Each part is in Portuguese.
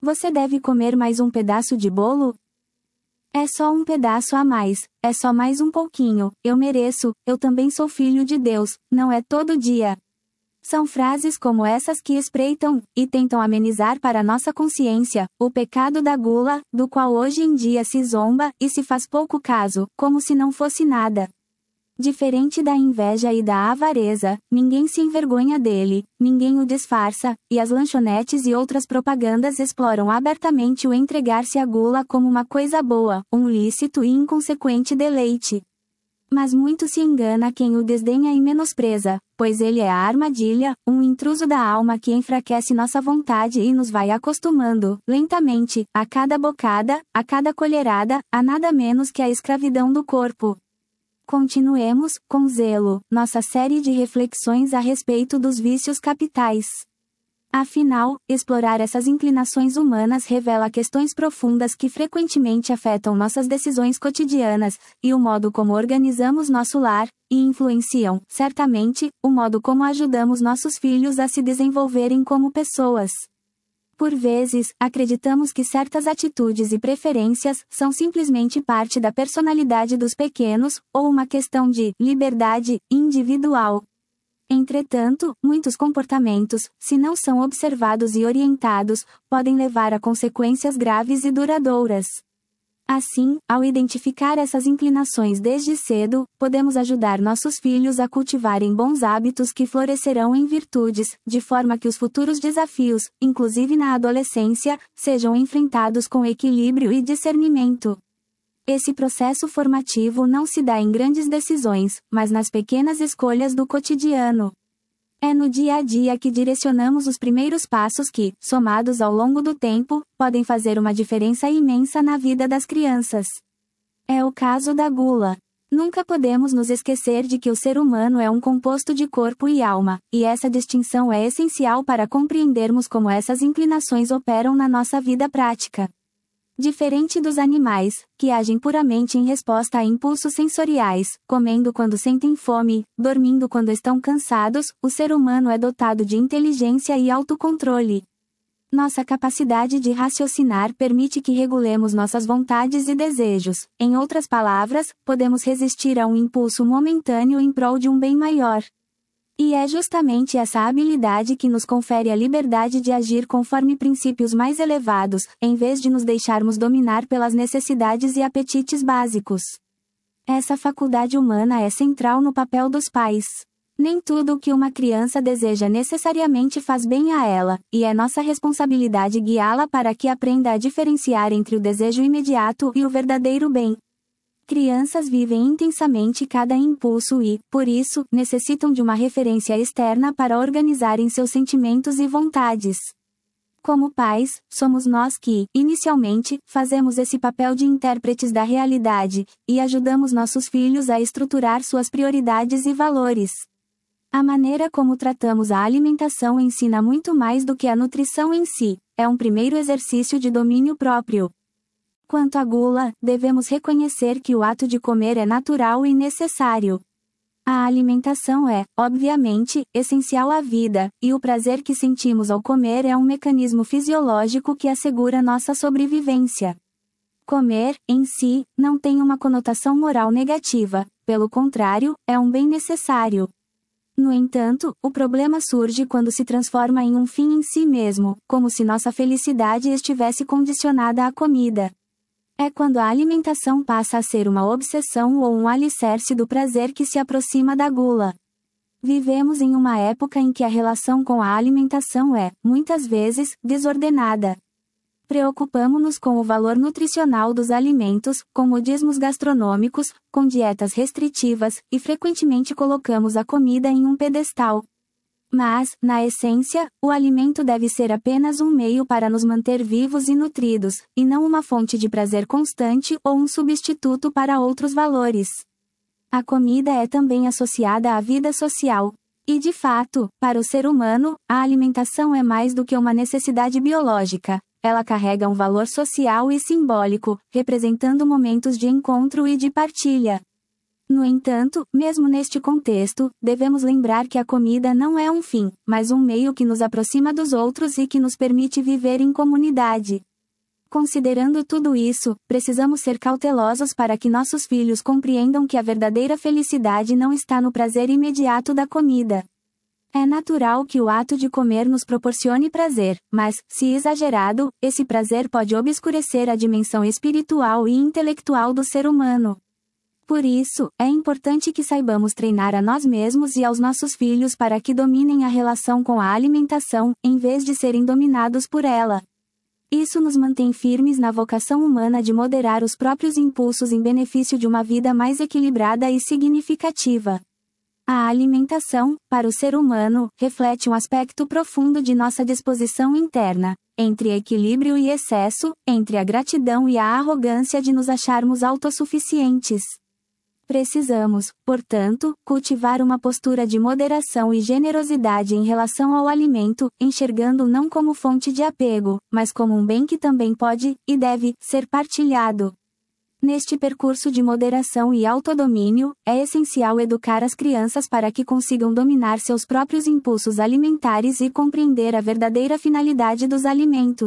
Você deve comer mais um pedaço de bolo? É só um pedaço a mais, é só mais um pouquinho, eu mereço, eu também sou filho de Deus, não é todo dia. São frases como essas que espreitam, e tentam amenizar para nossa consciência, o pecado da gula, do qual hoje em dia se zomba, e se faz pouco caso, como se não fosse nada. Diferente da inveja e da avareza, ninguém se envergonha dele, ninguém o disfarça, e as lanchonetes e outras propagandas exploram abertamente o entregar-se à gula como uma coisa boa, um lícito e inconsequente deleite. Mas muito se engana quem o desdenha e menospreza, pois ele é a armadilha, um intruso da alma que enfraquece nossa vontade e nos vai acostumando, lentamente, a cada bocada, a cada colherada, a nada menos que a escravidão do corpo. Continuemos, com zelo, nossa série de reflexões a respeito dos vícios capitais. Afinal, explorar essas inclinações humanas revela questões profundas que frequentemente afetam nossas decisões cotidianas, e o modo como organizamos nosso lar, e influenciam, certamente, o modo como ajudamos nossos filhos a se desenvolverem como pessoas. Por vezes, acreditamos que certas atitudes e preferências são simplesmente parte da personalidade dos pequenos, ou uma questão de liberdade individual. Entretanto, muitos comportamentos, se não são observados e orientados, podem levar a consequências graves e duradouras. Assim, ao identificar essas inclinações desde cedo, podemos ajudar nossos filhos a cultivarem bons hábitos que florescerão em virtudes, de forma que os futuros desafios, inclusive na adolescência, sejam enfrentados com equilíbrio e discernimento. Esse processo formativo não se dá em grandes decisões, mas nas pequenas escolhas do cotidiano. É no dia a dia que direcionamos os primeiros passos que, somados ao longo do tempo, podem fazer uma diferença imensa na vida das crianças. É o caso da gula. Nunca podemos nos esquecer de que o ser humano é um composto de corpo e alma, e essa distinção é essencial para compreendermos como essas inclinações operam na nossa vida prática. Diferente dos animais, que agem puramente em resposta a impulsos sensoriais, comendo quando sentem fome, dormindo quando estão cansados, o ser humano é dotado de inteligência e autocontrole. Nossa capacidade de raciocinar permite que regulemos nossas vontades e desejos, em outras palavras, podemos resistir a um impulso momentâneo em prol de um bem maior. E é justamente essa habilidade que nos confere a liberdade de agir conforme princípios mais elevados, em vez de nos deixarmos dominar pelas necessidades e apetites básicos. Essa faculdade humana é central no papel dos pais. Nem tudo o que uma criança deseja necessariamente faz bem a ela, e é nossa responsabilidade guiá-la para que aprenda a diferenciar entre o desejo imediato e o verdadeiro bem. Crianças vivem intensamente cada impulso e, por isso, necessitam de uma referência externa para organizarem seus sentimentos e vontades. Como pais, somos nós que, inicialmente, fazemos esse papel de intérpretes da realidade, e ajudamos nossos filhos a estruturar suas prioridades e valores. A maneira como tratamos a alimentação ensina muito mais do que a nutrição em si, é um primeiro exercício de domínio próprio. Quanto à gula, devemos reconhecer que o ato de comer é natural e necessário. A alimentação é, obviamente, essencial à vida, e o prazer que sentimos ao comer é um mecanismo fisiológico que assegura nossa sobrevivência. Comer, em si, não tem uma conotação moral negativa, pelo contrário, é um bem necessário. No entanto, o problema surge quando se transforma em um fim em si mesmo, como se nossa felicidade estivesse condicionada à comida. É quando a alimentação passa a ser uma obsessão ou um alicerce do prazer que se aproxima da gula. Vivemos em uma época em que a relação com a alimentação é, muitas vezes, desordenada. Preocupamo-nos com o valor nutricional dos alimentos, com modismos gastronômicos, com dietas restritivas, e frequentemente colocamos a comida em um pedestal. Mas, na essência, o alimento deve ser apenas um meio para nos manter vivos e nutridos, e não uma fonte de prazer constante ou um substituto para outros valores. A comida é também associada à vida social. E de fato, para o ser humano, a alimentação é mais do que uma necessidade biológica. Ela carrega um valor social e simbólico, representando momentos de encontro e de partilha. No entanto, mesmo neste contexto, devemos lembrar que a comida não é um fim, mas um meio que nos aproxima dos outros e que nos permite viver em comunidade. Considerando tudo isso, precisamos ser cautelosos para que nossos filhos compreendam que a verdadeira felicidade não está no prazer imediato da comida. É natural que o ato de comer nos proporcione prazer, mas, se exagerado, esse prazer pode obscurecer a dimensão espiritual e intelectual do ser humano. Por isso, é importante que saibamos treinar a nós mesmos e aos nossos filhos para que dominem a relação com a alimentação, em vez de serem dominados por ela. Isso nos mantém firmes na vocação humana de moderar os próprios impulsos em benefício de uma vida mais equilibrada e significativa. A alimentação, para o ser humano, reflete um aspecto profundo de nossa disposição interna, entre equilíbrio e excesso, entre a gratidão e a arrogância de nos acharmos autossuficientes. Precisamos, portanto, cultivar uma postura de moderação e generosidade em relação ao alimento, enxergando-o não como fonte de apego, mas como um bem que também pode, e deve, ser partilhado. Neste percurso de moderação e autodomínio, é essencial educar as crianças para que consigam dominar seus próprios impulsos alimentares e compreender a verdadeira finalidade dos alimentos.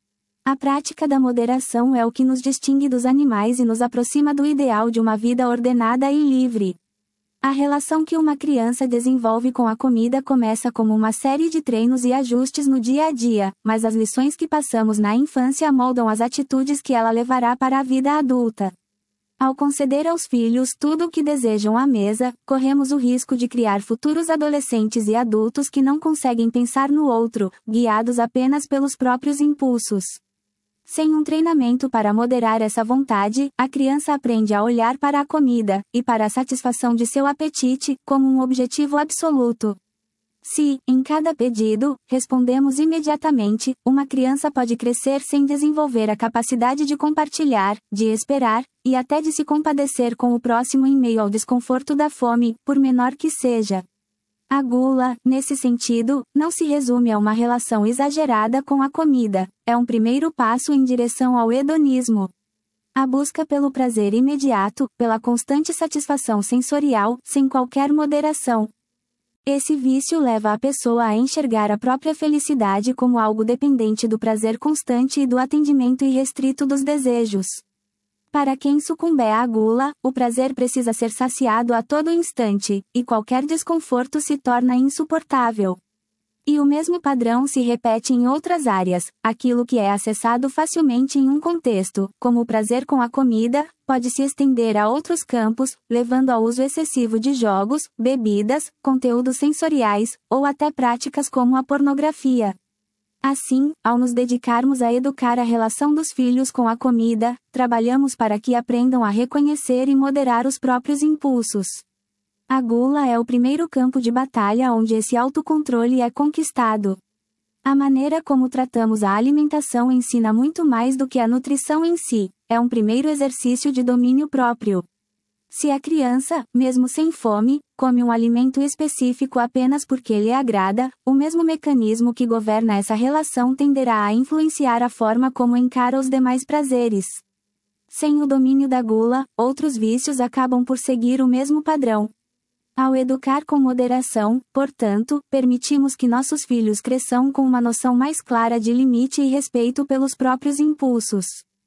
A prática da moderação é o que nos distingue dos animais e nos aproxima do ideal de uma vida ordenada e livre. A relação que uma criança desenvolve com a comida começa como uma série de treinos e ajustes no dia a dia, mas as lições que passamos na infância moldam as atitudes que ela levará para a vida adulta. Ao conceder aos filhos tudo o que desejam à mesa, corremos o risco de criar futuros adolescentes e adultos que não conseguem pensar no outro, guiados apenas pelos próprios impulsos. Sem um treinamento para moderar essa vontade, a criança aprende a olhar para a comida, e para a satisfação de seu apetite, como um objetivo absoluto. Se, em cada pedido, respondemos imediatamente, uma criança pode crescer sem desenvolver a capacidade de compartilhar, de esperar, e até de se compadecer com o próximo em meio ao desconforto da fome, por menor que seja. A gula, nesse sentido, não se resume a uma relação exagerada com a comida, é um primeiro passo em direção ao hedonismo. A busca pelo prazer imediato, pela constante satisfação sensorial, sem qualquer moderação. Esse vício leva a pessoa a enxergar a própria felicidade como algo dependente do prazer constante e do atendimento irrestrito dos desejos. Para quem sucumber à gula, o prazer precisa ser saciado a todo instante, e qualquer desconforto se torna insuportável. E o mesmo padrão se repete em outras áreas. Aquilo que é acessado facilmente em um contexto, como o prazer com a comida, pode se estender a outros campos, levando ao uso excessivo de jogos, bebidas, conteúdos sensoriais, ou até práticas como a pornografia. Assim, ao nos dedicarmos a educar a relação dos filhos com a comida, trabalhamos para que aprendam a reconhecer e moderar os próprios impulsos. A gula é o primeiro campo de batalha onde esse autocontrole é conquistado. A maneira como tratamos a alimentação ensina muito mais do que a nutrição em si, é um primeiro exercício de domínio próprio. Se a criança, mesmo sem fome, come um alimento específico apenas porque lhe agrada, o mesmo mecanismo que governa essa relação tenderá a influenciar a forma como encara os demais prazeres. Sem o domínio da gula, outros vícios acabam por seguir o mesmo padrão. Ao educar com moderação, portanto, permitimos que nossos filhos cresçam com uma noção mais clara de limite e respeito pelos próprios impulsos.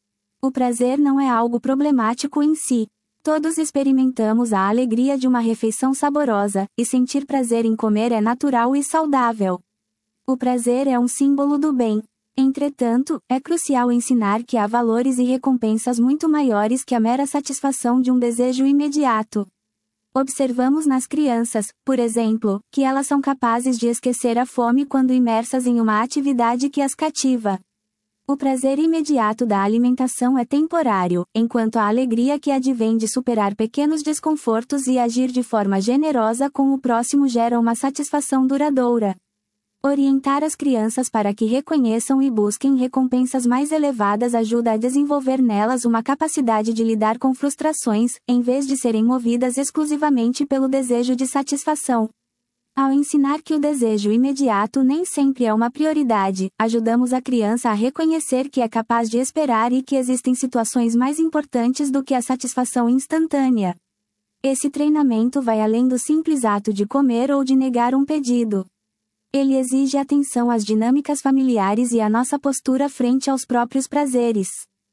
O prazer não é algo problemático em si. Todos experimentamos a alegria de uma refeição saborosa, e sentir prazer em comer é natural e saudável. O prazer é um símbolo do bem. Entretanto, é crucial ensinar que há valores e recompensas muito maiores que a mera satisfação de um desejo imediato. Observamos nas crianças, por exemplo, que elas são capazes de esquecer a fome quando imersas em uma atividade que as cativa. O prazer imediato da alimentação é temporário, enquanto a alegria que advém de superar pequenos desconfortos e agir de forma generosa com o próximo gera uma satisfação duradoura. Orientar as crianças para que reconheçam e busquem recompensas mais elevadas ajuda a desenvolver nelas uma capacidade de lidar com frustrações, em vez de serem movidas exclusivamente pelo desejo de satisfação. Ao ensinar que o desejo imediato nem sempre é uma prioridade, ajudamos a criança a reconhecer que é capaz de esperar e que existem situações mais importantes do que a satisfação instantânea. Esse treinamento vai além do simples ato de comer ou de negar um pedido. Ele exige atenção às dinâmicas familiares e à nossa postura frente aos próprios prazeres.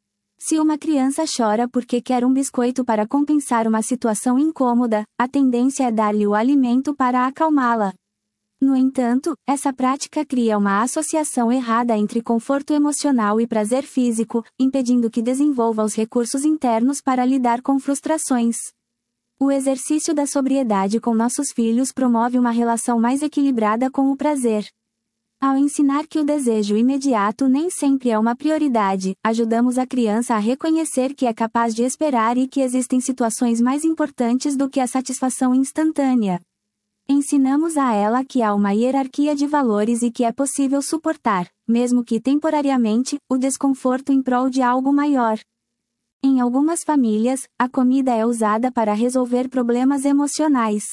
Se uma criança chora porque quer um biscoito para compensar uma situação incômoda, a tendência é dar-lhe o alimento para acalmá-la. No entanto, essa prática cria uma associação errada entre conforto emocional e prazer físico, impedindo que desenvolva os recursos internos para lidar com frustrações. O exercício da sobriedade com nossos filhos promove uma relação mais equilibrada com o prazer. Ao ensinar que o desejo imediato nem sempre é uma prioridade, ajudamos a criança a reconhecer que é capaz de esperar e que existem situações mais importantes do que a satisfação instantânea. Ensinamos a ela que há uma hierarquia de valores e que é possível suportar, mesmo que temporariamente, o desconforto em prol de algo maior. Em algumas famílias, a comida é usada para resolver problemas emocionais.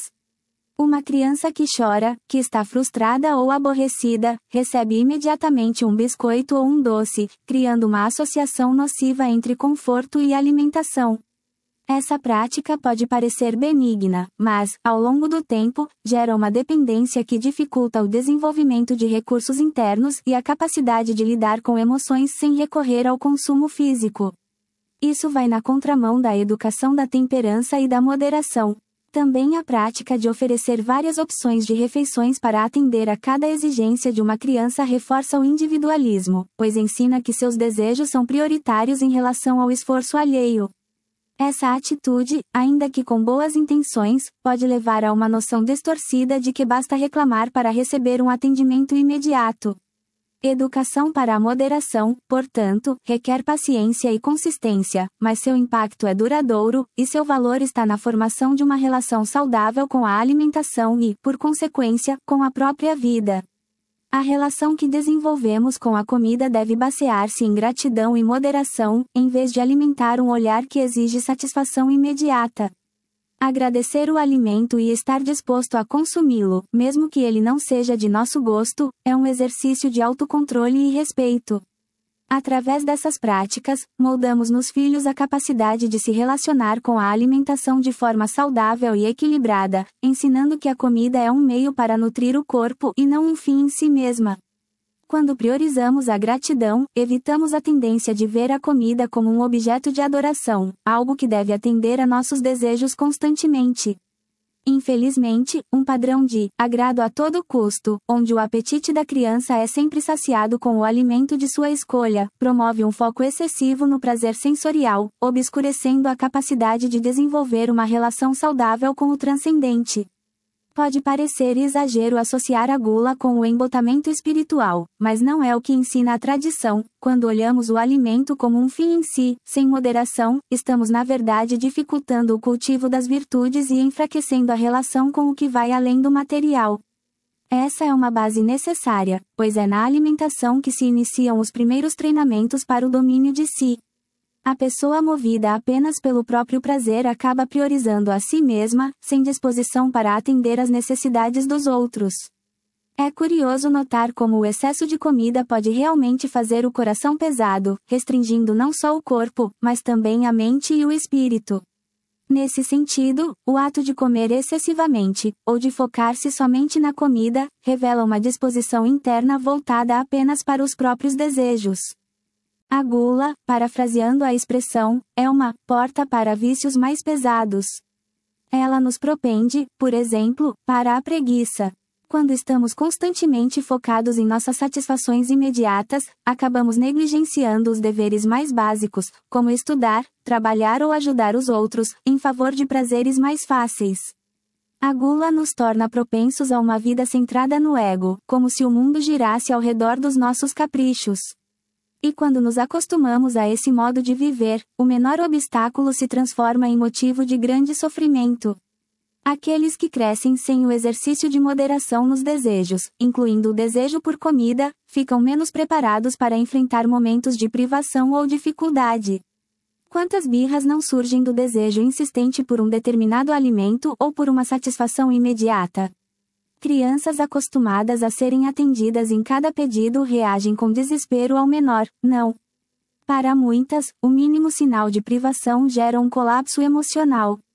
Uma criança que chora, que está frustrada ou aborrecida, recebe imediatamente um biscoito ou um doce, criando uma associação nociva entre conforto e alimentação. Essa prática pode parecer benigna, mas, ao longo do tempo, gera uma dependência que dificulta o desenvolvimento de recursos internos e a capacidade de lidar com emoções sem recorrer ao consumo físico. Isso vai na contramão da educação da temperança e da moderação. Também a prática de oferecer várias opções de refeições para atender a cada exigência de uma criança reforça o individualismo, pois ensina que seus desejos são prioritários em relação ao esforço alheio. Essa atitude, ainda que com boas intenções, pode levar a uma noção distorcida de que basta reclamar para receber um atendimento imediato. Educação para a moderação, portanto, requer paciência e consistência, mas seu impacto é duradouro, e seu valor está na formação de uma relação saudável com a alimentação e, por consequência, com a própria vida. A relação que desenvolvemos com a comida deve basear-se em gratidão e moderação, em vez de alimentar um olhar que exige satisfação imediata. Agradecer o alimento e estar disposto a consumi-lo, mesmo que ele não seja de nosso gosto, é um exercício de autocontrole e respeito. Através dessas práticas, moldamos nos filhos a capacidade de se relacionar com a alimentação de forma saudável e equilibrada, ensinando que a comida é um meio para nutrir o corpo e não um fim em si mesma. Quando priorizamos a gratidão, evitamos a tendência de ver a comida como um objeto de adoração, algo que deve atender a nossos desejos constantemente. Infelizmente, um padrão de agrado a todo custo, onde o apetite da criança é sempre saciado com o alimento de sua escolha, promove um foco excessivo no prazer sensorial, obscurecendo a capacidade de desenvolver uma relação saudável com o transcendente. Pode parecer exagero associar a gula com o embotamento espiritual, mas não é o que ensina a tradição. Quando olhamos o alimento como um fim em si, sem moderação, estamos na verdade dificultando o cultivo das virtudes e enfraquecendo a relação com o que vai além do material. Essa é uma base necessária, pois é na alimentação que se iniciam os primeiros treinamentos para o domínio de si. A pessoa movida apenas pelo próprio prazer acaba priorizando a si mesma, sem disposição para atender às necessidades dos outros. É curioso notar como o excesso de comida pode realmente fazer o coração pesado, restringindo não só o corpo, mas também a mente e o espírito. Nesse sentido, o ato de comer excessivamente, ou de focar-se somente na comida, revela uma disposição interna voltada apenas para os próprios desejos. A gula, parafraseando a expressão, é uma porta para vícios mais pesados. Ela nos propende, por exemplo, para a preguiça. Quando estamos constantemente focados em nossas satisfações imediatas, acabamos negligenciando os deveres mais básicos, como estudar, trabalhar ou ajudar os outros, em favor de prazeres mais fáceis. A gula nos torna propensos a uma vida centrada no ego, como se o mundo girasse ao redor dos nossos caprichos. E quando nos acostumamos a esse modo de viver, o menor obstáculo se transforma em motivo de grande sofrimento. Aqueles que crescem sem o exercício de moderação nos desejos, incluindo o desejo por comida, ficam menos preparados para enfrentar momentos de privação ou dificuldade. Quantas birras não surgem do desejo insistente por um determinado alimento ou por uma satisfação imediata? Crianças acostumadas a serem atendidas em cada pedido reagem com desespero ao menor não. Para muitas, o mínimo sinal de privação gera um colapso emocional.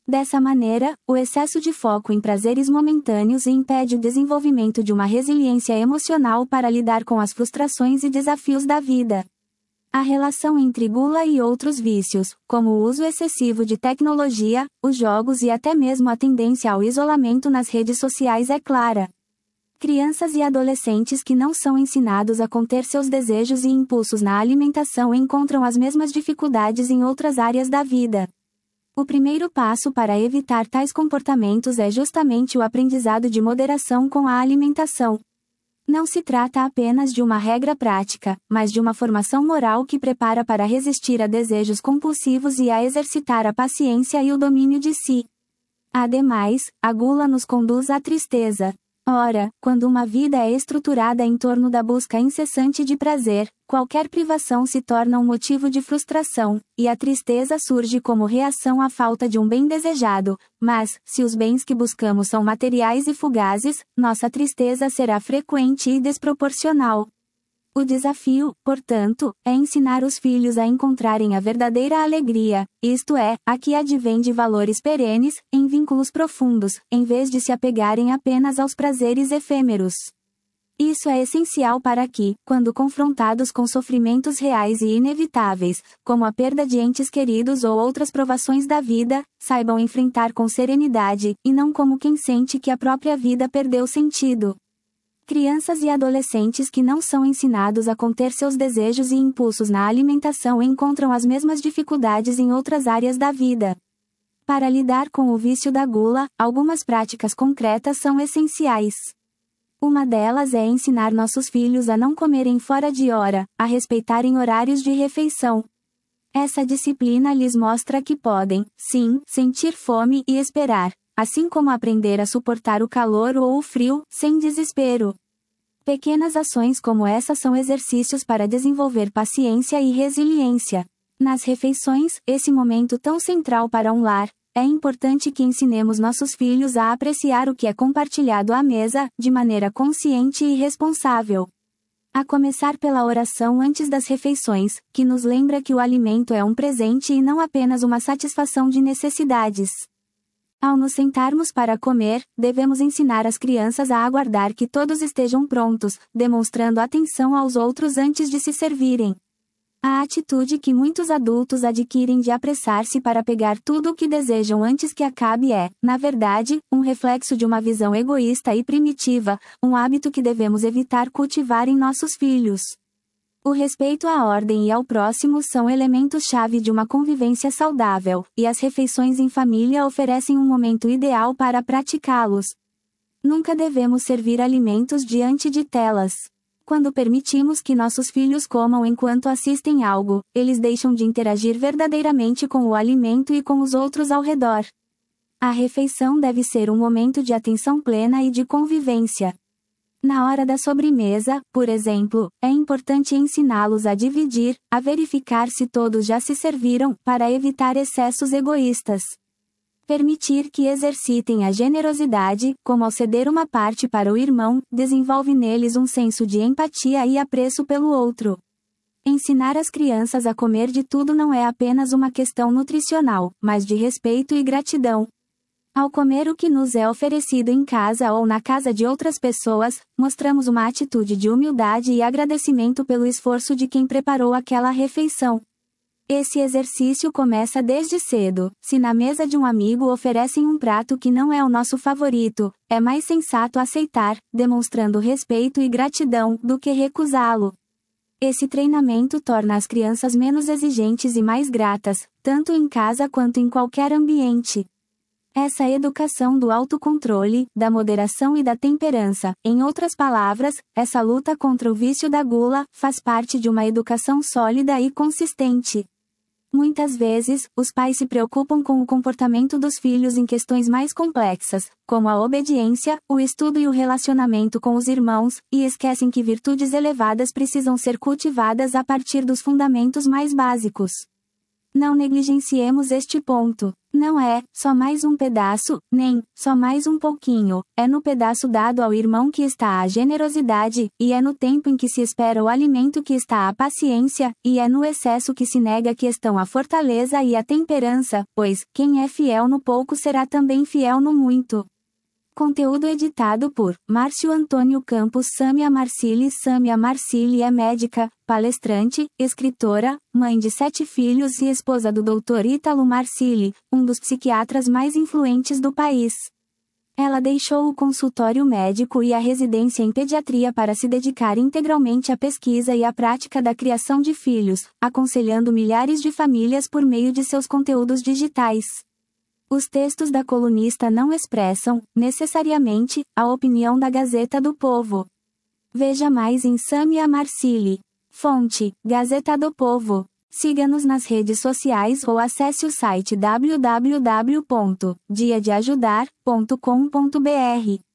Dessa maneira, o excesso de foco em prazeres momentâneos impede o desenvolvimento de uma resiliência emocional para lidar com as frustrações e desafios da vida. A relação entre gula e outros vícios, como o uso excessivo de tecnologia, os jogos e até mesmo a tendência ao isolamento nas redes sociais é clara. Crianças e adolescentes que não são ensinados a conter seus desejos e impulsos na alimentação encontram as mesmas dificuldades em outras áreas da vida. O primeiro passo para evitar tais comportamentos é justamente o aprendizado de moderação com a alimentação. Não se trata apenas de uma regra prática, mas de uma formação moral que prepara para resistir a desejos compulsivos e a exercitar a paciência e o domínio de si. Ademais, a gula nos conduz à tristeza. Ora, quando uma vida é estruturada em torno da busca incessante de prazer, qualquer privação se torna um motivo de frustração, e a tristeza surge como reação à falta de um bem desejado. Mas, se os bens que buscamos são materiais e fugazes, nossa tristeza será frequente e desproporcional. O desafio, portanto, é ensinar os filhos a encontrarem a verdadeira alegria, isto é, a que advém de valores perenes, em vínculos profundos, em vez de se apegarem apenas aos prazeres efêmeros. Isso é essencial para que, quando confrontados com sofrimentos reais e inevitáveis, como a perda de entes queridos ou outras provações da vida, saibam enfrentar com serenidade, e não como quem sente que a própria vida perdeu sentido. Crianças e adolescentes que não são ensinados a conter seus desejos e impulsos na alimentação encontram as mesmas dificuldades em outras áreas da vida. Para lidar com o vício da gula, algumas práticas concretas são essenciais. Uma delas é ensinar nossos filhos a não comerem fora de hora, a respeitarem horários de refeição. Essa disciplina lhes mostra que podem, sim, sentir fome e esperar, assim como aprender a suportar o calor ou o frio, sem desespero. Pequenas ações como essa são exercícios para desenvolver paciência e resiliência. Nas refeições, esse momento tão central para um lar, é importante que ensinemos nossos filhos a apreciar o que é compartilhado à mesa, de maneira consciente e responsável. A começar pela oração antes das refeições, que nos lembra que o alimento é um presente e não apenas uma satisfação de necessidades. Ao nos sentarmos para comer, devemos ensinar as crianças a aguardar que todos estejam prontos, demonstrando atenção aos outros antes de se servirem. A atitude que muitos adultos adquirem de apressar-se para pegar tudo o que desejam antes que acabe é, na verdade, um reflexo de uma visão egoísta e primitiva, um hábito que devemos evitar cultivar em nossos filhos. O respeito à ordem e ao próximo são elementos-chave de uma convivência saudável, e as refeições em família oferecem um momento ideal para praticá-los. Nunca devemos servir alimentos diante de telas. Quando permitimos que nossos filhos comam enquanto assistem algo, eles deixam de interagir verdadeiramente com o alimento e com os outros ao redor. A refeição deve ser um momento de atenção plena e de convivência. Na hora da sobremesa, por exemplo, é importante ensiná-los a dividir, a verificar se todos já se serviram, para evitar excessos egoístas. Permitir que exercitem a generosidade, como ao ceder uma parte para o irmão, desenvolve neles um senso de empatia e apreço pelo outro. Ensinar as crianças a comer de tudo não é apenas uma questão nutricional, mas de respeito e gratidão. Ao comer o que nos é oferecido em casa ou na casa de outras pessoas, mostramos uma atitude de humildade e agradecimento pelo esforço de quem preparou aquela refeição. Esse exercício começa desde cedo. Se na mesa de um amigo oferecem um prato que não é o nosso favorito, é mais sensato aceitar, demonstrando respeito e gratidão, do que recusá-lo. Esse treinamento torna as crianças menos exigentes e mais gratas, tanto em casa quanto em qualquer ambiente. Essa educação do autocontrole, da moderação e da temperança, em outras palavras, essa luta contra o vício da gula, faz parte de uma educação sólida e consistente. Muitas vezes, os pais se preocupam com o comportamento dos filhos em questões mais complexas, como a obediência, o estudo e o relacionamento com os irmãos, e esquecem que virtudes elevadas precisam ser cultivadas a partir dos fundamentos mais básicos. Não negligenciemos este ponto. Não é, só mais um pedaço, nem, só mais um pouquinho, é no pedaço dado ao irmão que está a generosidade, e é no tempo em que se espera o alimento que está a paciência, e é no excesso que se nega que estão a fortaleza e a temperança, pois, quem é fiel no pouco será também fiel no muito. Conteúdo editado por Márcio Antônio Campos. Sâmia Marcilli é médica, palestrante, escritora, mãe de 7 filhos e esposa do Dr. Ítalo Marcilli, um dos psiquiatras mais influentes do país. Ela deixou o consultório médico e a residência em pediatria para se dedicar integralmente à pesquisa e à prática da criação de filhos, aconselhando milhares de famílias por meio de seus conteúdos digitais. Os textos da colunista não expressam, necessariamente, a opinião da Gazeta do Povo. Veja mais em Sâmia Marcilli. Fonte: Gazeta do Povo. Siga-nos nas redes sociais ou acesse o site www.diadeajudar.com.br.